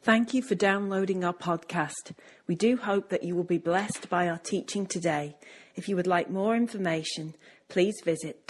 Thank you for downloading our podcast. We do hope that you will be blessed by our teaching today. If you would like more information, please visit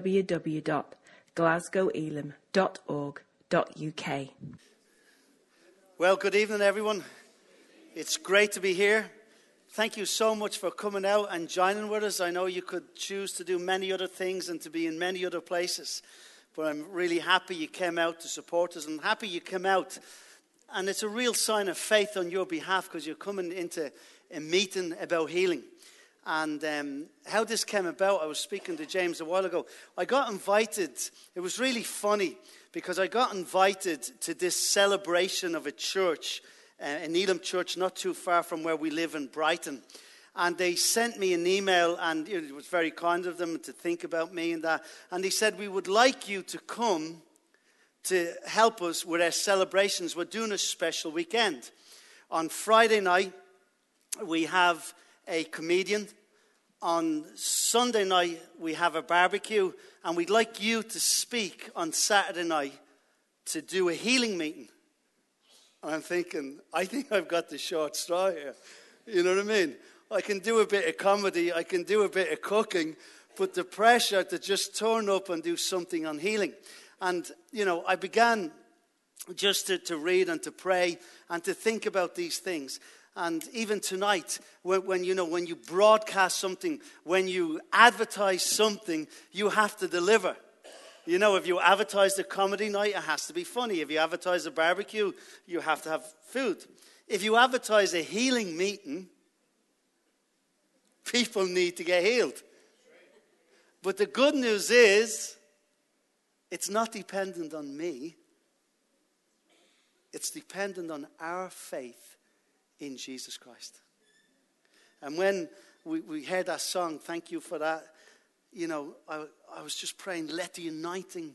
www.glasgowelam.org.uk. Well, good evening, everyone. It's great to be here. Thank you so much for coming out and joining with us. I know you could choose to do many other things and to be in many other places, but I'm really happy you came out to support us and happy you came out. And it's a real sign of faith on your behalf because you're coming into a meeting about healing. And how this came about, I was speaking to James a while ago. I got invited. It was really funny because I got invited to this celebration of a church, an Elim church not too far from where we live in Brighton. And they sent me an email, and it was very kind of them to think about me and that. And they said, we would like you to come to help us with our celebrations. We're doing a special weekend. On Friday night, we have a comedian. On Sunday night, we have a barbecue. And we'd like you to speak on Saturday night to do a healing meeting. And I'm thinking, I think I've got the short straw here. You know what I mean? I can do a bit of comedy. I can do a bit of cooking. But the pressure to just turn up and do something on healing. And, you know, I began just to read and to pray and to think about these things. And even tonight, when you broadcast something, when you advertise something, you have to deliver. You know, if you advertise a comedy night, it has to be funny. If you advertise a barbecue, you have to have food. If you advertise a healing meeting, people need to get healed. But the good news is, it's not dependent on me. It's dependent on our faith in Jesus Christ. And when we heard that song, thank you for that, you know, I was just praying, let the anointing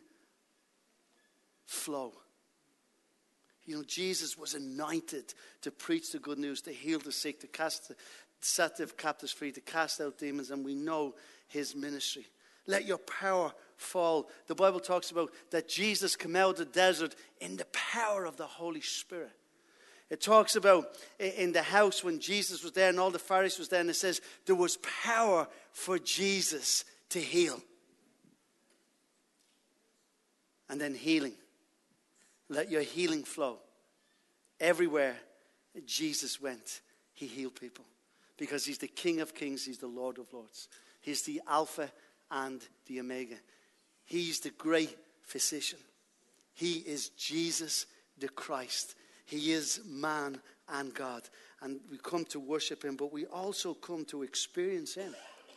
flow. You know, Jesus was anointed to preach the good news, to heal the sick, to set the captives free, to cast out demons, and we know his ministry. Let your power fall. The Bible talks about that Jesus came out of the desert in the power of the Holy Spirit. It talks about in the house when Jesus was there and all the Pharisees was there, and it says there was power for Jesus to heal. And then healing. Let your healing flow. Everywhere Jesus went, he healed people. Because he's the King of Kings, he's the Lord of Lords. He's the Alpha and the Omega. He's the great physician. He is Jesus the Christ. He is man and God. And we come to worship him, but we also come to experience him.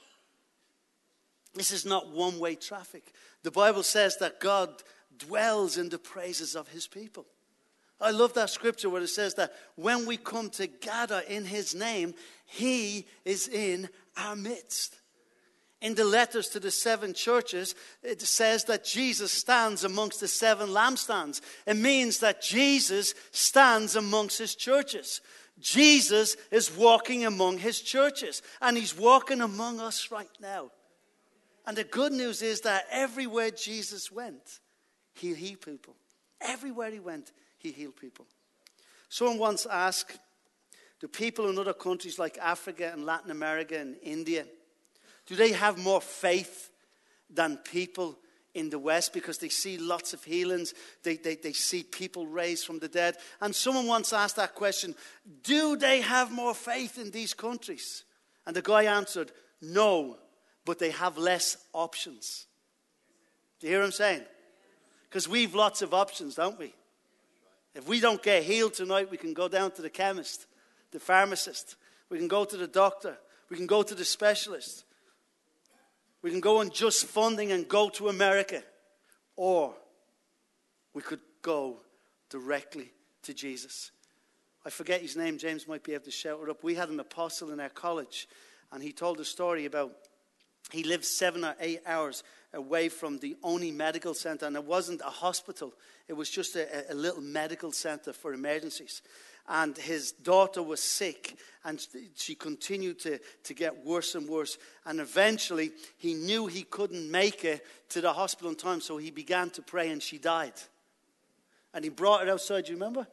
This is not one-way traffic. The Bible says that God dwells in the praises of his people. I love that scripture where it says that when we come to gather in his name, he is in our midst. In the letters to the 7 churches, it says that Jesus stands amongst the 7 lampstands. It means that Jesus stands amongst his churches. Jesus is walking among his churches. And he's walking among us right now. And the good news is that everywhere Jesus went, he healed people. Everywhere he went, he healed people. Someone once asked, do people in other countries like Africa and Latin America and India, do they have more faith than people in the West because they see lots of healings? They see people raised from the dead. And someone once asked that question, do they have more faith in these countries? And the guy answered, no, but they have less options. Do you hear what I'm saying? Because we've lots of options, don't we? If we don't get healed tonight, we can go down to the chemist, the pharmacist. We can go to the doctor. We can go to the specialist. We can go on just funding and go to America. Or we could go directly to Jesus. I forget his name. James might be able to shout it up. We had an apostle in our college, and he told a story about he lived 7 or 8 hours away from the only medical center, and it wasn't a hospital. It was just a little medical center for emergencies. And his daughter was sick, and she continued to get worse and worse. And eventually, he knew he couldn't make it to the hospital in time, so he began to pray, and she died. And he brought her outside, you remember?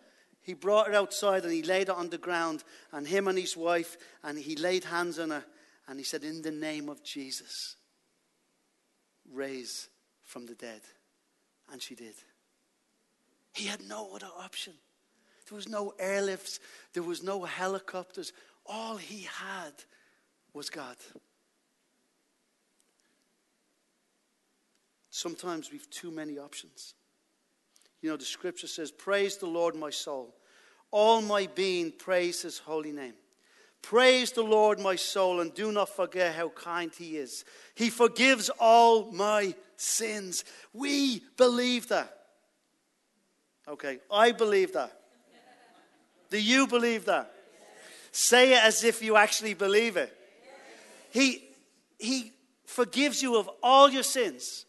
He brought her outside and he laid her on the ground, and him and his wife, and he laid hands on her, and he said, in the name of Jesus, raise from the dead. And she did. He had no other option. There was no airlifts. There was no helicopters. All he had was God. Sometimes we've too many options. You know, the scripture says, praise the Lord, my soul. All my being, praise his holy name. Praise the Lord, my soul, and do not forget how kind he is. He forgives all my sins. We believe that. Okay, I believe that. Do you believe that? Say it as if you actually believe it. He forgives you of all your sins.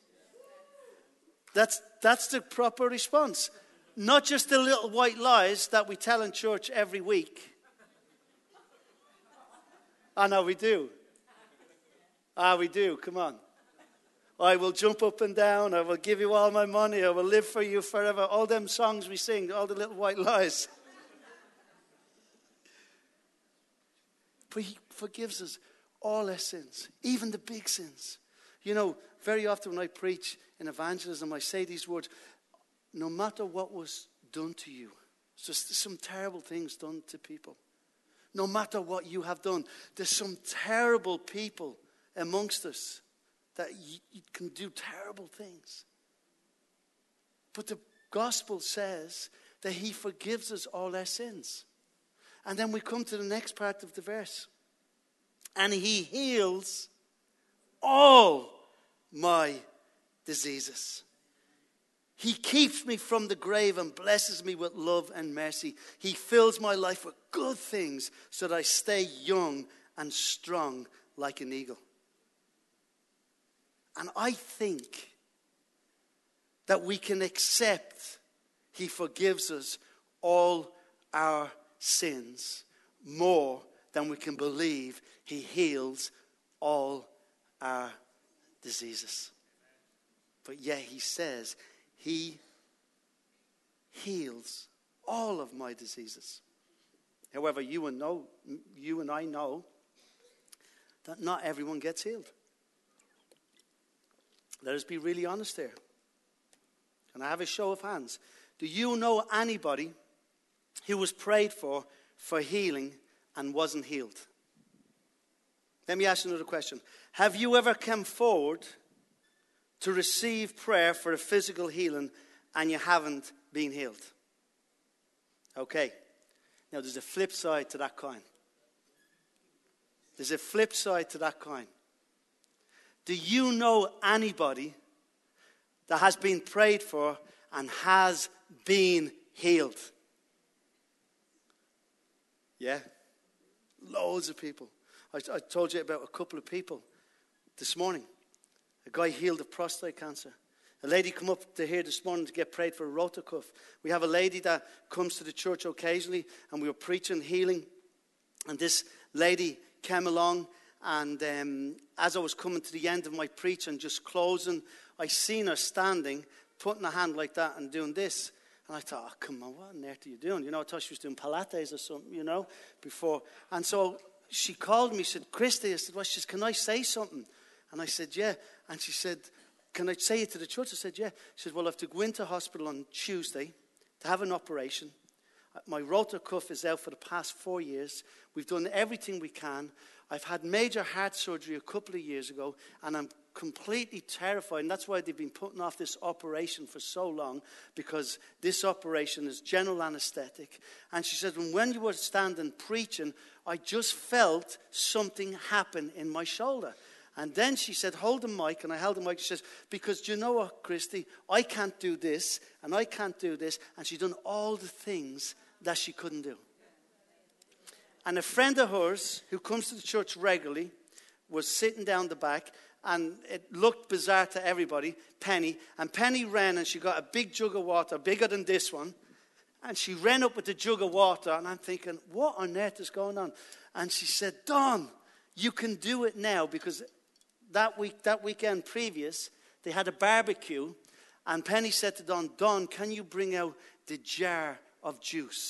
That's the proper response. Not just the little white lies that we tell in church every week. I know we do. We do. Come on. I will jump up and down. I will give you all my money. I will live for you forever. All them songs we sing, all the little white lies. But he forgives us all our sins, even the big sins. You know, very often when I preach in evangelism, I say these words, no matter what was done to you, it's just some terrible things done to people. No matter what you have done, there's some terrible people amongst us that you can do terrible things. But the gospel says that he forgives us all our sins. And then we come to the next part of the verse. And he heals all my diseases. He keeps me from the grave and blesses me with love and mercy. He fills my life with good things so that I stay young and strong like an eagle. And I think that we can accept he forgives us all our sins more than we can believe he heals all our diseases. But yet he says he heals all of my diseases. However, you and I know that not everyone gets healed. Let us be really honest here. Can I have a show of hands? Do you know anybody who was prayed for healing and wasn't healed? Let me ask you another question. Have you ever come forward to receive prayer for a physical healing and you haven't been healed? Okay. Now there's a flip side to that coin. There's a flip side to that coin. Do you know anybody that has been prayed for and has been healed? Yeah. Loads of people. I told you about a couple of people this morning. A guy healed of prostate cancer. A lady come up to here this morning to get prayed for a rotator cuff. We have a lady that comes to the church occasionally, and we were preaching healing. And this lady came along, and as I was coming to the end of my preach and just closing, I seen her standing, putting her hand like that and doing this. And I thought, oh, come on, what on earth are you doing? You know, I thought she was doing Pilates or something, you know, before. And so she called me, she said, Christy, I said, well, she said, can I say something? And I said, yeah. And she said, can I say it to the church? I said, yeah. She said, well, I have to go into hospital on Tuesday to have an operation. My rotator cuff is out for the past 4 years. We've done everything we can. I've had major heart surgery a couple of years ago, and I'm completely terrified. And that's why they've been putting off this operation for so long, because this operation is general anesthetic. And she said, when you were standing preaching, I just felt something happen in my shoulder. And then she said, hold the mic. And I held the mic. She says, because do you know what, Christy? I can't do this, and I can't do this. And she's done all the things that she couldn't do. And a friend of hers who comes to the church regularly was sitting down the back, and it looked bizarre to everybody, Penny. And Penny ran, and she got a big jug of water, bigger than this one. And she ran up with the jug of water, and I'm thinking, what on earth is going on? And she said, Don, you can do it now, because that weekend previous, they had a barbecue, and Penny said to Don, can you bring out the jar of juice?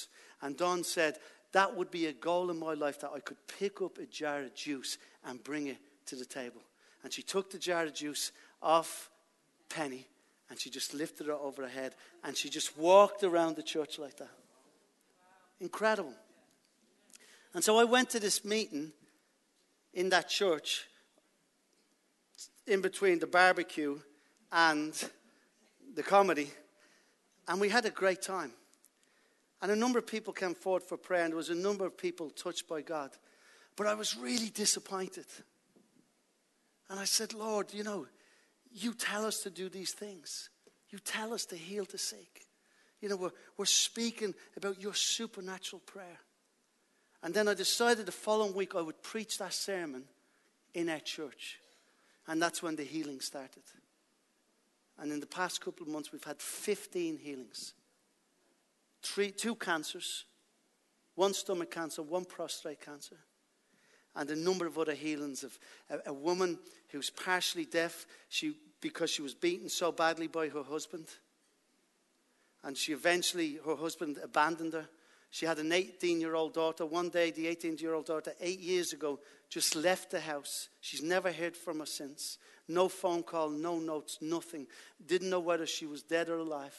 And Dawn said, that would be a goal in my life, that I could pick up a jar of juice and bring it to the table. And she took the jar of juice off Penny and she just lifted it over her head and she just walked around the church like that. Incredible. And so I went to this meeting in that church in between the barbecue and the comedy, and we had a great time. And a number of people came forward for prayer, and there was a number of people touched by God. But I was really disappointed. And I said, Lord, you tell us to do these things. You tell us to heal the sick. We're speaking about your supernatural prayer. And then I decided the following week I would preach that sermon in our church. And that's when the healing started. And in the past couple of months, we've had 15 healings. 2 cancers, 1 stomach cancer, 1 prostate cancer, and a number of other healings of a woman who's partially deaf because she was beaten so badly by her husband. And her husband abandoned her. She had an 18-year-old daughter. One day, the 18-year-old daughter, 8 years ago, just left the house. She's never heard from her since. No phone call, no notes, nothing. Didn't know whether she was dead or alive.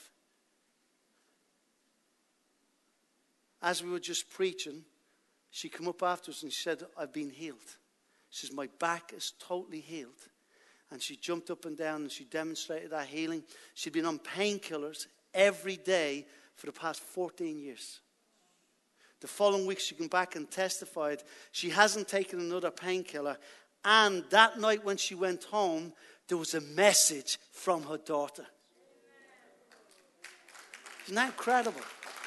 As we were just preaching, she came up after us and she said, I've been healed. She says, my back is totally healed. And she jumped up and down and she demonstrated that healing. She'd been on painkillers every day for the past 14 years. The following week she came back and testified she hasn't taken another painkiller. And that night when she went home, there was a message from her daughter. Isn't that incredible?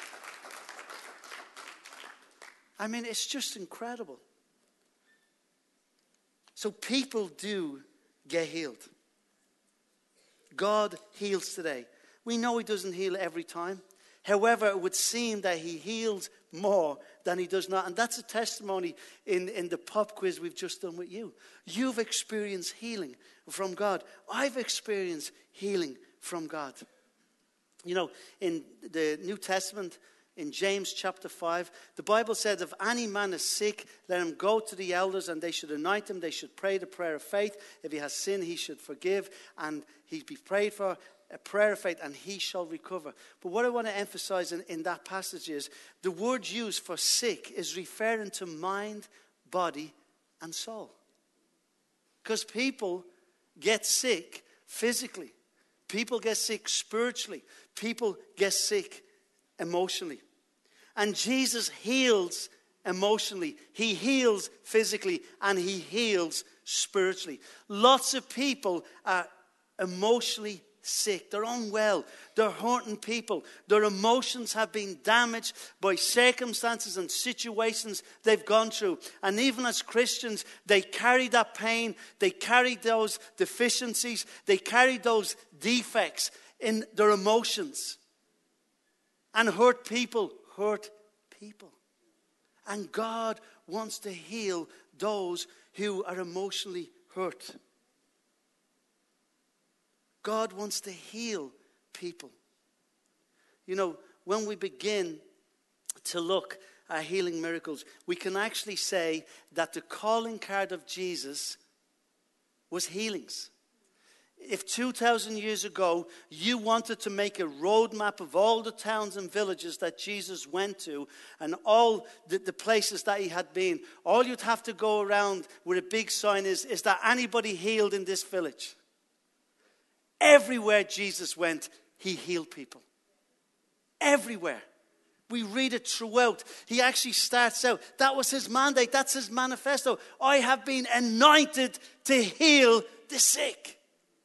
I mean, it's just incredible. So people do get healed. God heals today. We know he doesn't heal every time. However, it would seem that he heals more than he does not. And that's a testimony in the pop quiz we've just done with you. You've experienced healing from God. I've experienced healing from God. In the New Testament, in James chapter 5, the Bible says, if any man is sick, let him go to the elders and they should anoint him. They should pray the prayer of faith. If he has sinned, he should forgive and he be prayed for. A prayer of faith and he shall recover. But what I want to emphasize in that passage is the word used for sick is referring to mind, body, and soul. Because people get sick physically. People get sick spiritually. People get sick emotionally. And Jesus heals emotionally. He heals physically and he heals spiritually. Lots of people are emotionally sick. They're unwell. They're hurting people. Their emotions have been damaged by circumstances and situations they've gone through. And even as Christians, they carry that pain. They carry those deficiencies. They carry those defects in their emotions. And hurt people hurt people. And God wants to heal those who are emotionally hurt. God wants to heal people. When we begin to look at healing miracles, we can actually say that the calling card of Jesus was healings. If 2,000 years ago you wanted to make a roadmap of all the towns and villages that Jesus went to and all the places that he had been, all you'd have to go around with a big sign is that anybody healed in this village? Everywhere Jesus went, he healed people. Everywhere. We read it throughout. He actually starts out. That was his mandate. That's his manifesto. I have been anointed to heal the sick.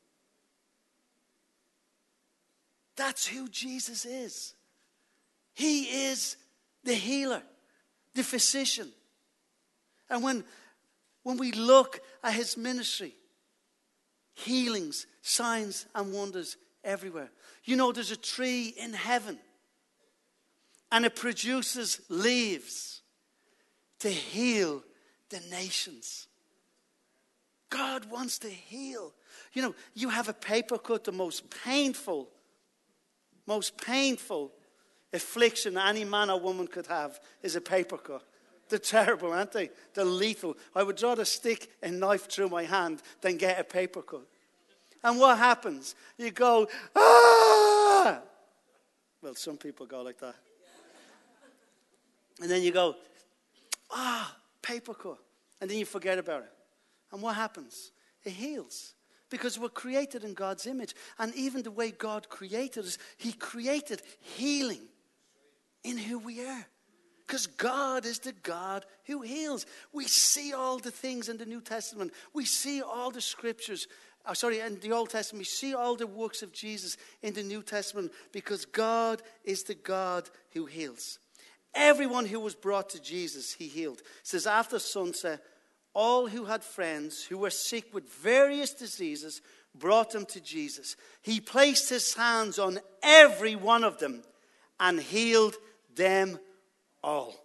That's who Jesus is. He is the healer, the physician. And when we look at his ministry, healings, signs and wonders everywhere. There's a tree in heaven and it produces leaves to heal the nations. God wants to heal. You have a paper cut, the most painful affliction any man or woman could have is a paper cut. They're terrible, aren't they? They're lethal. I would rather stick a knife through my hand than get a paper cut. And what happens? You go, ah! Well, some people go like that. And then you go, paper cut. And then you forget about it. And what happens? It heals. Because we're created in God's image. And even the way God created us, he created healing in who we are. Because God is the God who heals. We see all the things in the New Testament. We see all the scriptures. In the Old Testament. We see all the works of Jesus in the New Testament. Because God is the God who heals. Everyone who was brought to Jesus, he healed. It says, after sunset, all who had friends who were sick with various diseases brought them to Jesus. He placed his hands on every one of them and healed them all.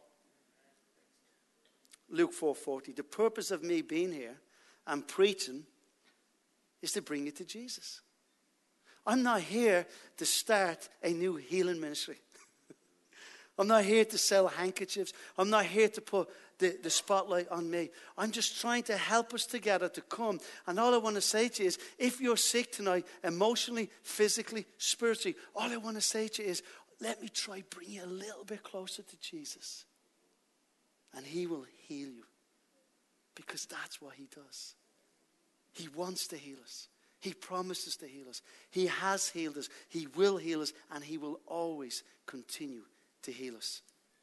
Luke 4:40. The purpose of me being here and preaching is to bring you to Jesus. I'm not here to start a new healing ministry. I'm not here to sell handkerchiefs. I'm not here to put the spotlight on me. I'm just trying to help us together to come. And all I want to say to you is, if you're sick tonight, emotionally, physically, spiritually, all I want to say to you is, let me try bring you a little bit closer to Jesus. And he will heal you. Because that's what he does. He wants to heal us. He promises to heal us. He has healed us. He will heal us. And he will always continue to heal us.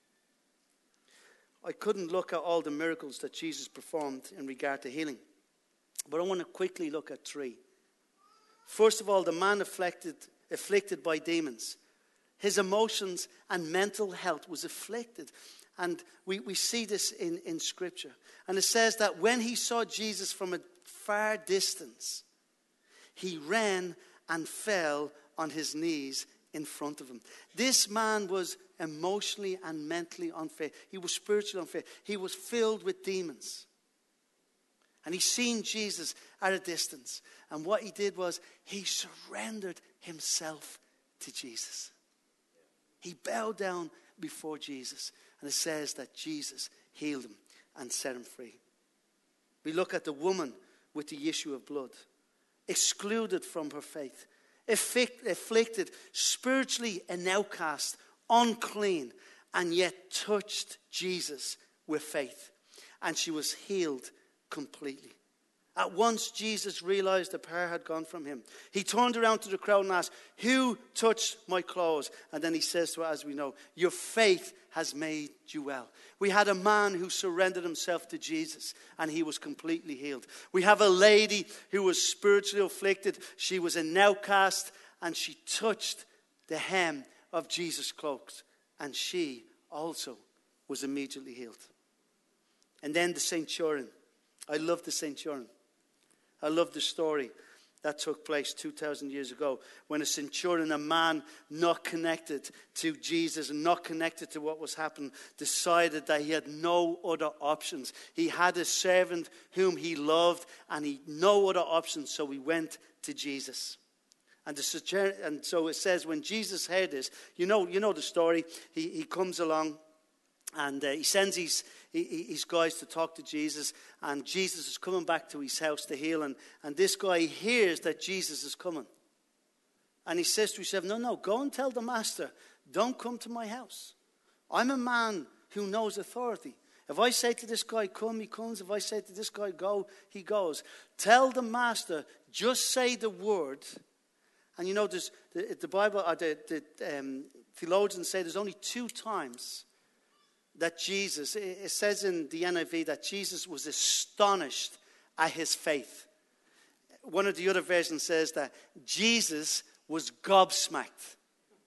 I couldn't look at all the miracles that Jesus performed in regard to healing. But I want to quickly look at 3. First of all, the man afflicted by demons. His emotions and mental health was afflicted. And we see this in Scripture. And it says that when he saw Jesus from a far distance, he ran and fell on his knees in front of him. This man was emotionally and mentally unfit. He was spiritually unfit. He was filled with demons. And he seen Jesus at a distance. And what he did was he surrendered himself to Jesus. He bowed down before Jesus. And it says that Jesus healed him and set him free. We look at the woman with the issue of blood. Excluded from her faith. Afflicted, spiritually an outcast, unclean, and yet touched Jesus with faith. And she was healed completely. At once Jesus realized the power had gone from him. He turned around to the crowd and asked, who touched my clothes? And then he says to her, as we know, your faith has made you well. We had a man who surrendered himself to Jesus and he was completely healed. We have a lady who was spiritually afflicted. She was an outcast and she touched the hem of Jesus' cloaks and she also was immediately healed. And then the centurion. I love the centurion. I love the story that took place 2,000 years ago when a centurion, a man not connected to Jesus and not connected to what was happening, decided that he had no other options. He had a servant whom he loved and he had no other options, so he went to Jesus. And so it says when Jesus heard this, you know the story, he comes along and he sends his guys to talk to Jesus. And Jesus is coming back to his house to heal. And this guy hears that Jesus is coming. And he says to himself, no, go and tell the master, don't come to my house. I'm a man who knows authority. If I say to this guy, come, he comes. If I say to this guy, go, he goes. Tell the master, just say the word. And you know, the Bible, the theologians say there's only 2 times that Jesus, it says in the NIV that Jesus was astonished at his faith. One of the other versions says that Jesus was gobsmacked.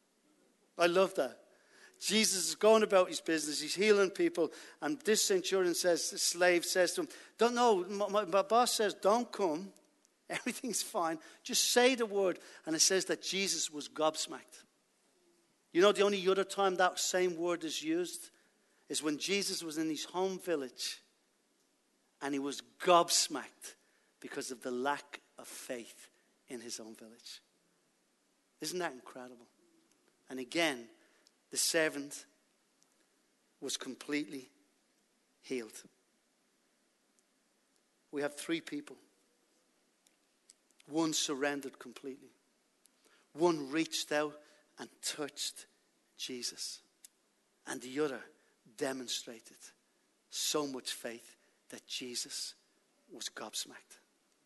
I love that. Jesus is going about his business. He's healing people. And this centurion says, the slave says to him, don't know, my boss says, don't come. Everything's fine. Just say the word. And it says that Jesus was gobsmacked. You know, the only other time that same word is used is when Jesus was in his home village and he was gobsmacked because of the lack of faith in his own village. Isn't that incredible? And again, the servant was completely healed. We have 3 people. One surrendered completely. One reached out and touched Jesus. And the other demonstrated so much faith that Jesus was gobsmacked.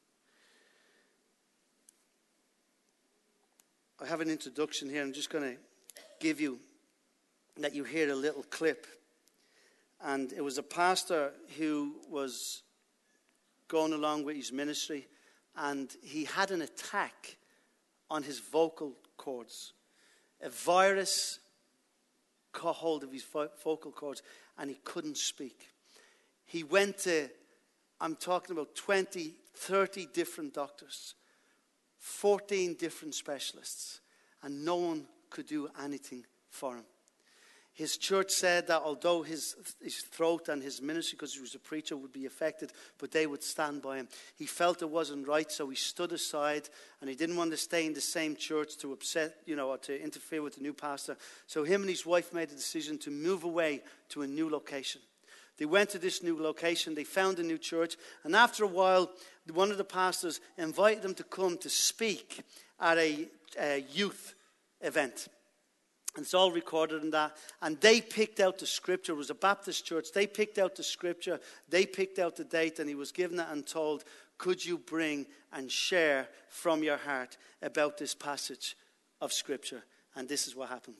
I have an introduction here. I'm just going to give you that you hear a little clip. And it was a pastor who was going along with his ministry, and he had an attack on his vocal cords. A virus caught hold of his vocal cords, and he couldn't speak. He went to, I'm talking about 20, 30 different doctors, 14 different specialists, and no one could do anything for him. His church said that although his throat and his ministry, because he was a preacher, would be affected, but they would stand by him. He felt it wasn't right, so he stood aside, and he didn't want to stay in the same church to upset, or to interfere with the new pastor. So him and his wife made a decision to move away to a new location. They went to this new location, they found a new church, and after a while, one of the pastors invited them to come to speak at a youth event. And it's all recorded in that. And they picked out the scripture. It was a Baptist church. They picked out the scripture. They picked out the date. And he was given it and told, could you bring and share from your heart about this passage of scripture? And this is what happened.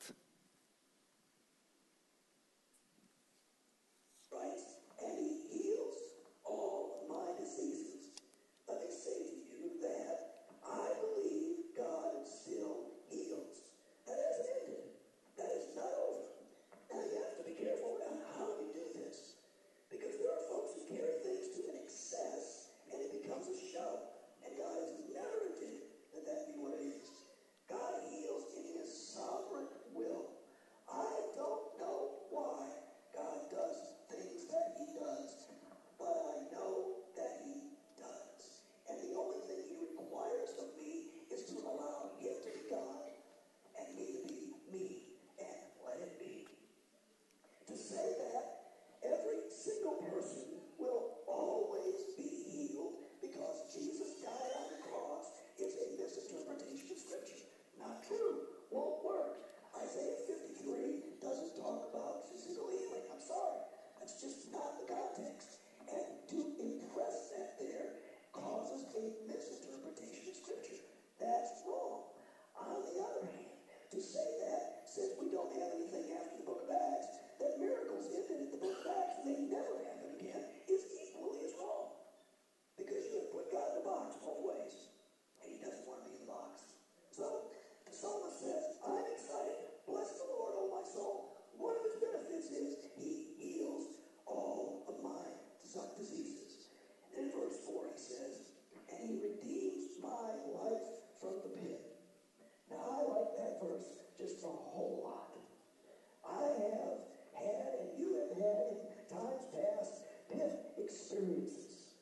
Right? And he heals all my diseases. Let me say to you that I believe God still heals. That hasn't ended. That is not over. Now you have to be careful about how you do this. Because there are folks who carry things to an excess and it becomes a show. And God has never intended that that be what it is. God heals in his sovereign will. I don't know why God does things that he does, but I know that he does. And the only thing he requires of me is to allow him to be God and me to be me. And let it be. To say that every single person will always be healed because Jesus died on the cross is a misinterpretation of Scripture. Not true. Won't work. Isaiah 53 doesn't talk about physical healing. I'm sorry. That's just not the context. And to impress that there causes a misinterpretation of Scripture. That's wrong. On the other hand, to say that since we don't have anything after the book of Acts, that miracles ended at the book of Acts and they never happen again is equally as wrong. Because you have put God in the box both ways. And he doesn't want to be in the box. So the psalmist says, I'm excited. Bless the Lord, O my soul. One of his benefits is he heals all of my diseases. And in verse 4 he says, and he redeems my life from the pit. Now, I like that verse just a whole lot. I have had, and you have had in times past, pit experiences.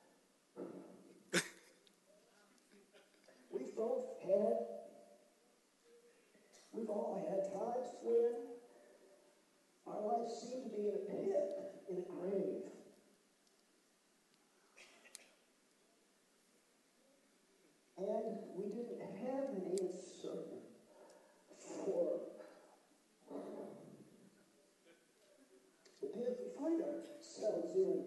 We've all had times when our life seemed to be in a pit, in a grave. And we didn't have an answer for the pit we find ourselves in.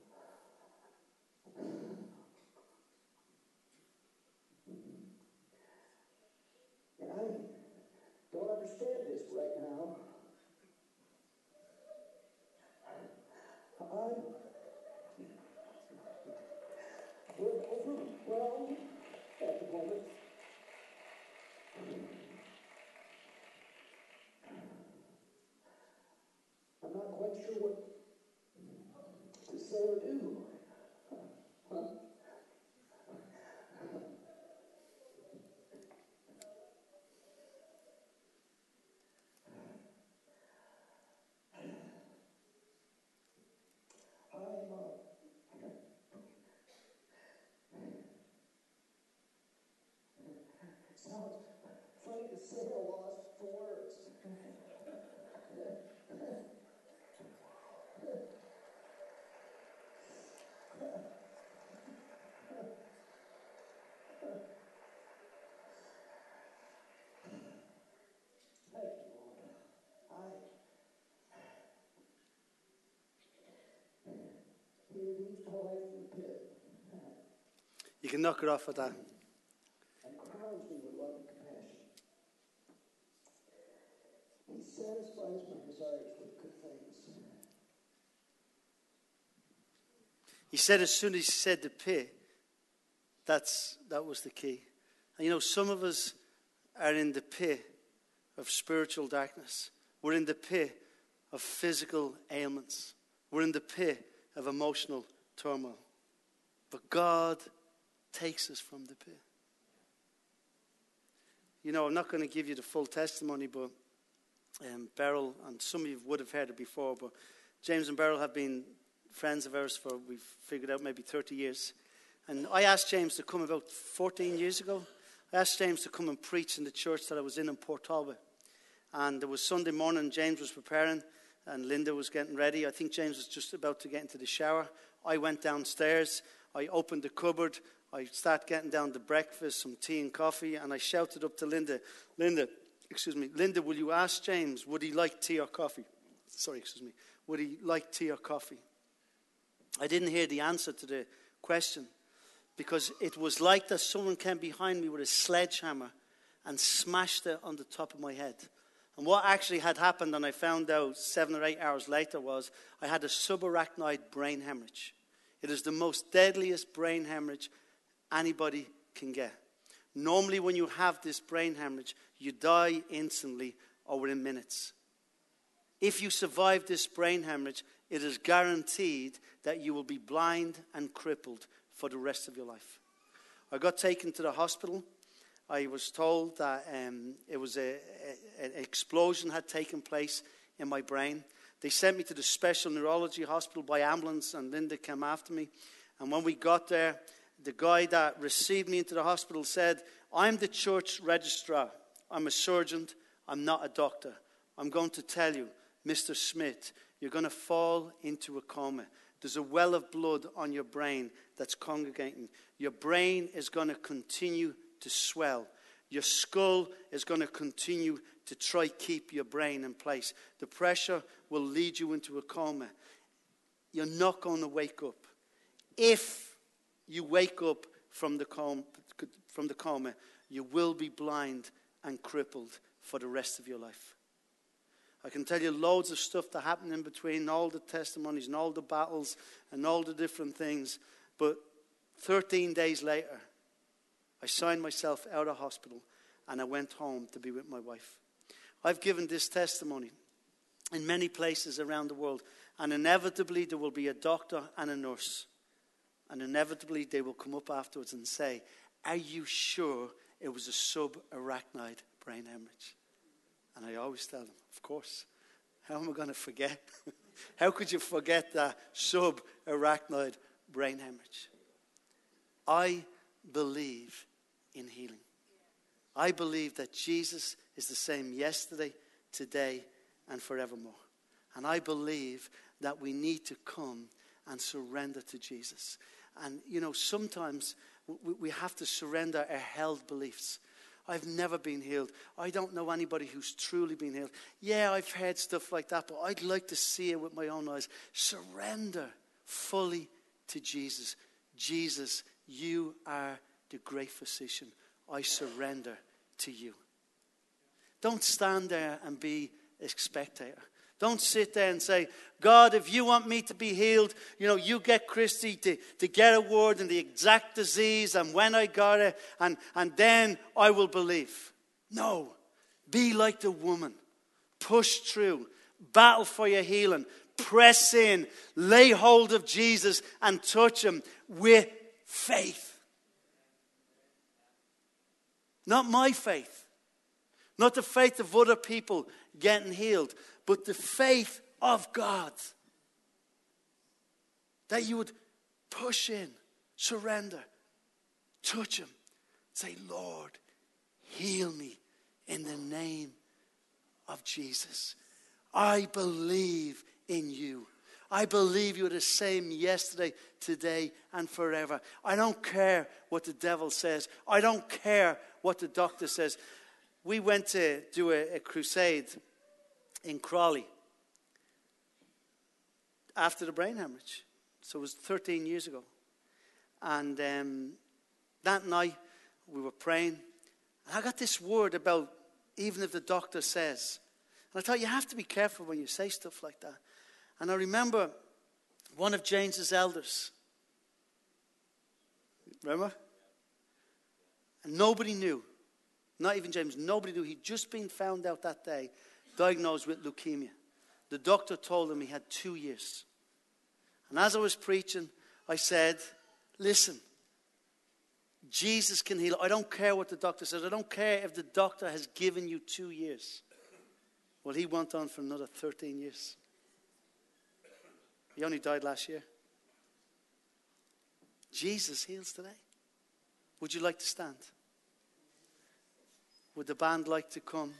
And I don't understand this right now. We're overwhelmed at the moment. I'm not quite sure what to say or do. Sounds funny to say a loss for words. You can knock it off at that. And crowns me with love and compassion. He satisfies my desires with good things. He said as soon as he said the pit, that was the key. And you know, some of us are in the pit of spiritual darkness. We're in the pit of physical ailments. We're in the pit of emotional turmoil. But God takes us from the pit. You know, I'm not going to give you the full testimony, but Beryl, and some of you would have heard it before, but James and Beryl have been friends of ours for, we've figured out, maybe 30 years. And I asked James to come about 14 years ago. I asked James to come and preach in the church that I was in Port Talbot. And it was Sunday morning, James was preparing, and Linda was getting ready. I think James was just about to get into the shower. I went downstairs, I opened the cupboard, I started getting down to breakfast, some tea and coffee, and I shouted up to Linda, Linda, will you ask James, would he like tea or coffee? Would he like tea or coffee? I didn't hear the answer to the question, because it was like that someone came behind me with a sledgehammer and smashed it on the top of my head. And what actually had happened, and I found out 7 or 8 hours later, was I had a subarachnoid brain hemorrhage. It is the most deadliest brain hemorrhage anybody can get. Normally when you have this brain hemorrhage, you die instantly or within minutes. If you survive this brain hemorrhage, it is guaranteed that you will be blind and crippled for the rest of your life. I got taken to the hospital. I was told that it was an explosion had taken place in my brain. They sent me to the special neurology hospital by ambulance, and Linda came after me. And when we got there, the guy that received me into the hospital said, I'm the church registrar. I'm a surgeon. I'm not a doctor. I'm going to tell you, Mr. Smith, you're going to fall into a coma. There's a well of blood on your brain that's congregating. Your brain is going to continue to swell. Your skull is going to continue to try keep your brain in place. The pressure will lead you into a coma. You're not going to wake up. If you wake up from the coma, you will be blind and crippled for the rest of your life. I can tell you loads of stuff that happened in between, all the testimonies and all the battles and all the different things. But 13 days later, I signed myself out of hospital and I went home to be with my wife. I've given this testimony in many places around the world, and inevitably there will be a doctor and a nurse. And inevitably they will come up afterwards and say, are you sure it was a subarachnoid brain hemorrhage? And I always tell them, of course. How am I going to forget? How could you forget that subarachnoid brain hemorrhage? I believe in healing. I believe that Jesus is the same yesterday, today, and forevermore. And I believe that we need to come and surrender to Jesus. And, you know, sometimes we have to surrender our held beliefs. I've never been healed. I don't know anybody who's truly been healed. Yeah, I've heard stuff like that, but I'd like to see it with my own eyes. Surrender fully to Jesus. Jesus, you are the great physician. I surrender to you. Don't stand there and be a spectator. Don't sit there and say, God, if you want me to be healed, you get Christy to get a word in the exact disease and when I got it, and then I will believe. No. Be like the woman. Push through. Battle for your healing. Press in. Lay hold of Jesus and touch him with faith. Not my faith. Not the faith of other people getting healed, but the faith of God. That you would push in, surrender, touch him. Say, Lord, heal me in the name of Jesus. I believe in you. I believe you're the same yesterday, today, and forever. I don't care what the devil says. I don't care what the doctor says. We went to do a crusade in Crawley after the brain hemorrhage. So it was 13 years ago. And that night we were praying, and I got this word about even if the doctor says. And I thought, you have to be careful when you say stuff like that. And I remember one of James's elders. Remember? And nobody knew. Not even James. Nobody knew. He'd just been found out that day, diagnosed with leukemia. The doctor told him he had 2 years. And as I was preaching, I said, listen, Jesus can heal. I don't care what the doctor says. I don't care if the doctor has given you 2 years. Well, he went on for another 13 years. He only died last year. Jesus heals today. Would you like to stand? Would the band like to come?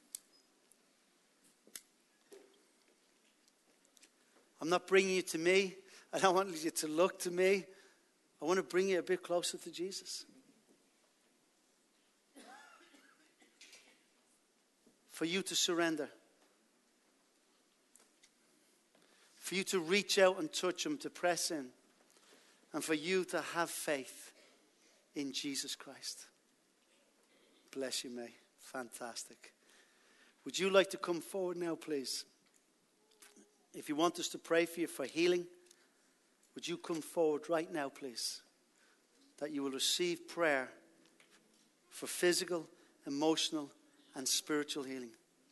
I'm not bringing you to me. I don't want you to look to me. I want to bring you a bit closer to Jesus. For you to surrender. For you to reach out and touch him, to press in. And for you to have faith in Jesus Christ. Bless you, May. Fantastic. Would you like to come forward now, please? If you want us to pray for you for healing, would you come forward right now, please? That you will receive prayer for physical, emotional, and spiritual healing.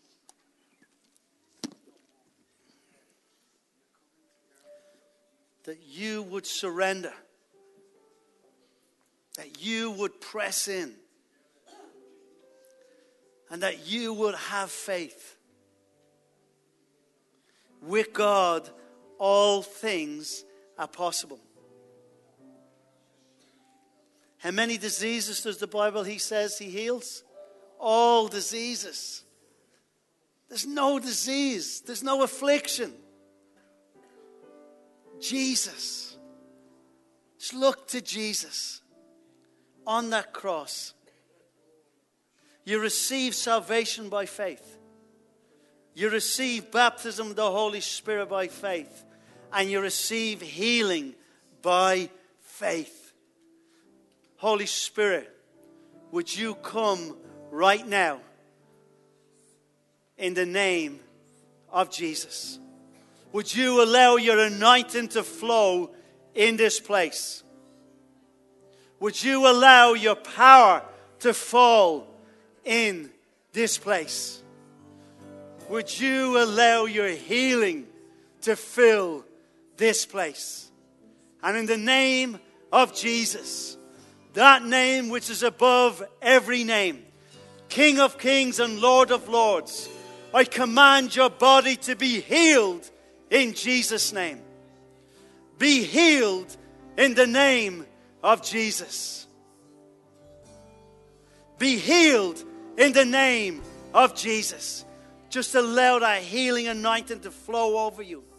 That you would surrender. That you would press in. And that you would have faith. With God, all things are possible. How many diseases does the Bible, he says he heals? All diseases. There's no disease. There's no affliction. Jesus. Just look to Jesus on that cross. You receive salvation by faith. You receive baptism of the Holy Spirit by faith. And you receive healing by faith. Holy Spirit, would you come right now in the name of Jesus? Would you allow your anointing to flow in this place? Would you allow your power to fall in this place? Would you allow your healing to fill this place? And in the name of Jesus, that name which is above every name, King of kings and Lord of lords, I command your body to be healed in Jesus' name. Be healed in the name of Jesus. Be healed in the name of Jesus. Just allow that healing anointing to flow over you.